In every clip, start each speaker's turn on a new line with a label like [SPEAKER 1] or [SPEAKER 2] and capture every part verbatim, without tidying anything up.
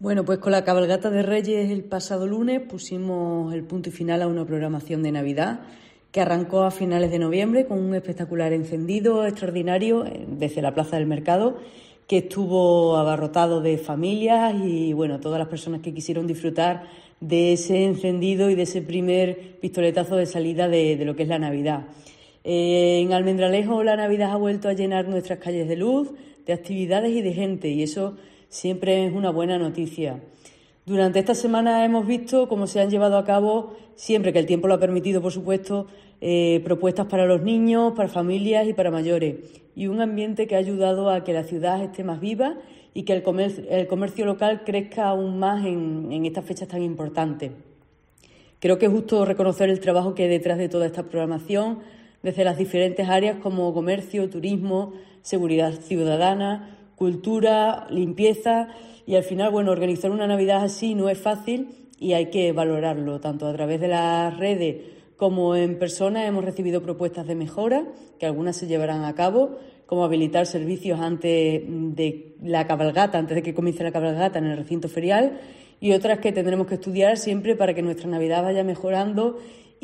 [SPEAKER 1] Bueno, pues con la cabalgata de Reyes el pasado lunes pusimos el punto y final a una programación de Navidad que arrancó a finales de noviembre con un espectacular encendido extraordinario desde la Plaza del Mercado, que estuvo abarrotado de familias y bueno, todas las personas que quisieron disfrutar de ese encendido y de ese primer pistoletazo de salida de, de lo que es la Navidad. Eh, en Almendralejo la Navidad ha vuelto a llenar nuestras calles de luz, de actividades y de gente, y eso siempre es una buena noticia. Durante esta semana hemos visto cómo se han llevado a cabo, siempre que el tiempo lo ha permitido, por supuesto, eh, propuestas para los niños, para familias y para mayores, y un ambiente que ha ayudado a que la ciudad esté más viva y que el comercio, el comercio local crezca aún más en, en estas fechas tan importantes. Creo que es justo reconocer el trabajo que hay detrás de toda esta programación, desde las diferentes áreas como comercio, turismo, seguridad ciudadana, cultura, limpieza, y al final, bueno, organizar una Navidad así no es fácil y hay que valorarlo. Tanto a través de las redes como en persona hemos recibido propuestas de mejora, que algunas se llevarán a cabo, como habilitar servicios antes de la cabalgata, antes de que comience la cabalgata en el recinto ferial, y otras que tendremos que estudiar siempre para que nuestra Navidad vaya mejorando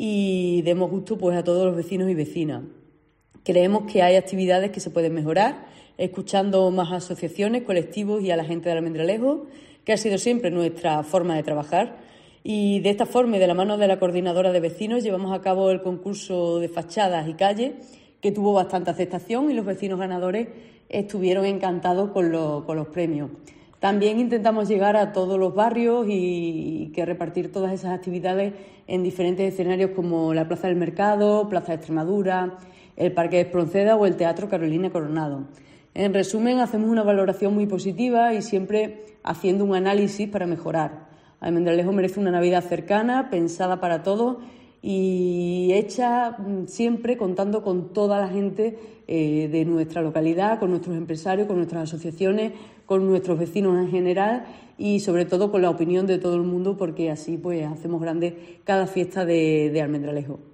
[SPEAKER 1] y demos gusto pues a todos los vecinos y vecinas. Creemos que hay actividades que se pueden mejorar, escuchando más asociaciones, colectivos y a la gente de Almendralejo, que ha sido siempre nuestra forma de trabajar. Y de esta forma y de la mano de la coordinadora de vecinos llevamos a cabo el concurso de fachadas y calles, que tuvo bastante aceptación y los vecinos ganadores estuvieron encantados con, lo, con los premios. También intentamos llegar a todos los barrios y, y que repartir todas esas actividades en diferentes escenarios como la Plaza del Mercado, Plaza de Extremadura, el Parque de Espronceda o el Teatro Carolina Coronado. En resumen, hacemos una valoración muy positiva y siempre haciendo un análisis para mejorar. Almendralejo merece una Navidad cercana, pensada para todos y hecha siempre contando con toda la gente eh, de nuestra localidad, con nuestros empresarios, con nuestras asociaciones, con nuestros vecinos en general y sobre todo con la opinión de todo el mundo, porque así pues hacemos grande cada fiesta de, de Almendralejo.